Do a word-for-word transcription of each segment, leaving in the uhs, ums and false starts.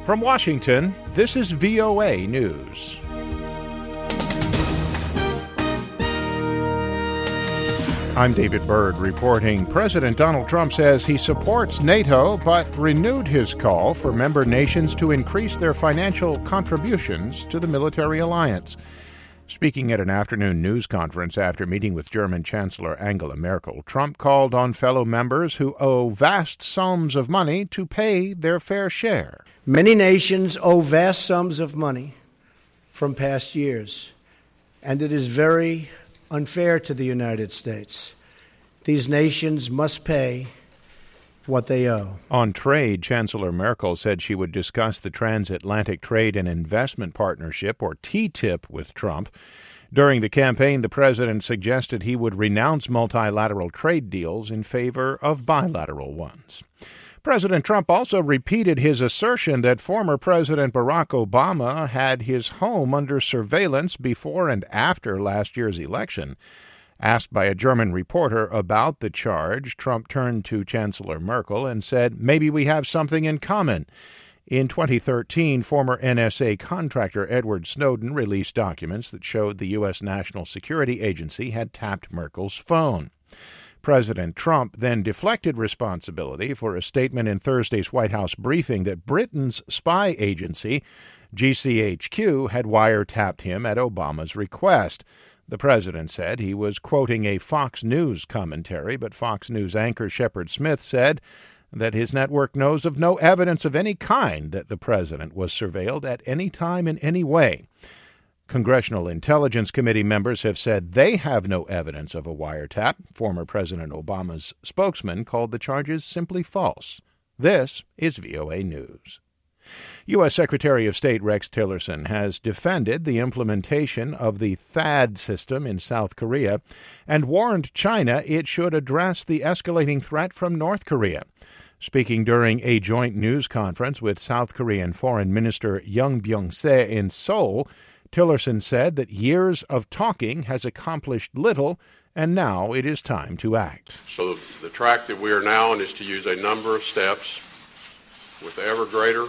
From Washington, this is V O A News. I'm David Byrd reporting. President Donald Trump says he supports NATO, but renewed his call for member nations to increase their financial contributions to the military alliance. Speaking at an afternoon news conference after meeting with German Chancellor Angela Merkel, Trump called on fellow members who owe vast sums of money to pay their fair share. Many nations owe vast sums of money from past years, and it is very unfair to the United States. These nations must pay what they owe. On trade, Chancellor Merkel said she would discuss the Transatlantic Trade and Investment Partnership, or T T I P, with Trump. During the campaign, the president suggested he would renounce multilateral trade deals in favor of bilateral ones. President Trump also repeated his assertion that former President Barack Obama had his home under surveillance before and after last year's election. Asked by a German reporter about the charge, Trump turned to Chancellor Merkel and said, "Maybe we have something in common." In twenty thirteen, former N S A contractor Edward Snowden released documents that showed the U S National Security Agency had tapped Merkel's phone. President Trump then deflected responsibility for a statement in Thursday's White House briefing that Britain's spy agency, G C H Q, had wiretapped him at Obama's request. The president said he was quoting a Fox News commentary, but Fox News anchor Shepard Smith said that his network knows of no evidence of any kind that the president was surveilled at any time in any way. Congressional Intelligence Committee members have said they have no evidence of a wiretap. Former President Obama's spokesman called the charges simply false. This is V O A News. U S. Secretary of State Rex Tillerson has defended the implementation of the THAAD system in South Korea and warned China it should address the escalating threat from North Korea. Speaking during a joint news conference with South Korean Foreign Minister Young Byung-se in Seoul, Tillerson said that years of talking has accomplished little, and now it is time to act. So the track that we are now on is to use a number of steps with ever greater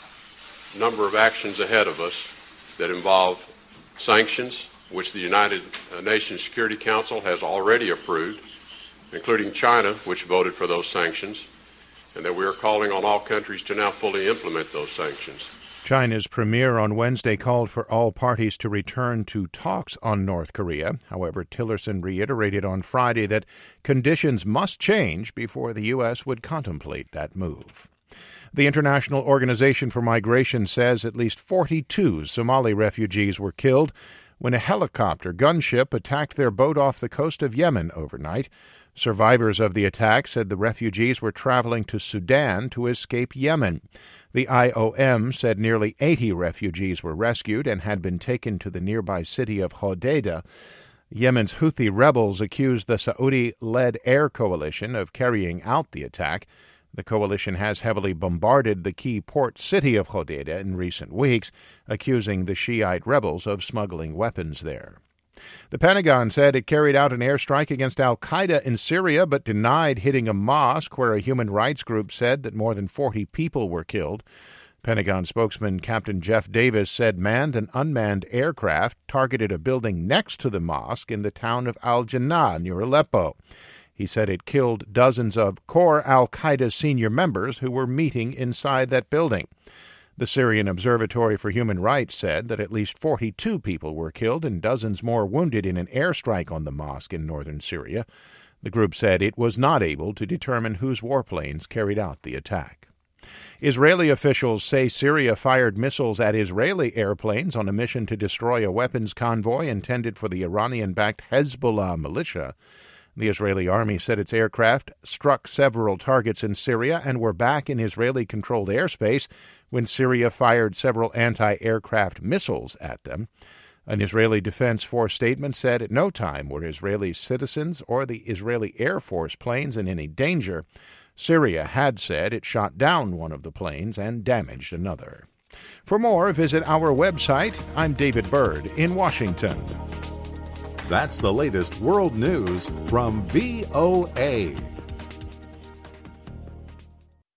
number of actions ahead of us that involve sanctions, which the United Nations Security Council has already approved, including China, which voted for those sanctions, and that we are calling on all countries to now fully implement those sanctions. China's premier on Wednesday called for all parties to return to talks on North Korea. However, Tillerson reiterated on Friday that conditions must change before the U S would contemplate that move. The International Organization for Migration says at least forty-two Somali refugees were killed when a helicopter gunship attacked their boat off the coast of Yemen overnight. Survivors of the attack said the refugees were traveling to Sudan to escape Yemen. The I O M said nearly eighty refugees were rescued and had been taken to the nearby city of Hodeidah. Yemen's Houthi rebels accused the Saudi-led air coalition of carrying out the attack. The coalition has heavily bombarded the key port city of Hodeidah in recent weeks, accusing the Shiite rebels of smuggling weapons there. The Pentagon said it carried out an airstrike against al-Qaeda in Syria, but denied hitting a mosque where a human rights group said that more than forty people were killed. Pentagon spokesman Captain Jeff Davis said manned and unmanned aircraft targeted a building next to the mosque in the town of Al-Jannah near Aleppo. He said it killed dozens of core al-Qaeda senior members who were meeting inside that building. The Syrian Observatory for Human Rights said that at least forty-two people were killed and dozens more wounded in an airstrike on the mosque in northern Syria. The group said it was not able to determine whose warplanes carried out the attack. Israeli officials say Syria fired missiles at Israeli airplanes on a mission to destroy a weapons convoy intended for the Iranian-backed Hezbollah militia. The Israeli army said its aircraft struck several targets in Syria and were back in Israeli-controlled airspace when Syria fired several anti-aircraft missiles at them. An Israeli Defense Force statement said at no time were Israeli citizens or the Israeli Air Force planes in any danger. Syria had said it shot down one of the planes and damaged another. For more, visit our website. I'm David Byrd in Washington. That's the latest world news from V O A.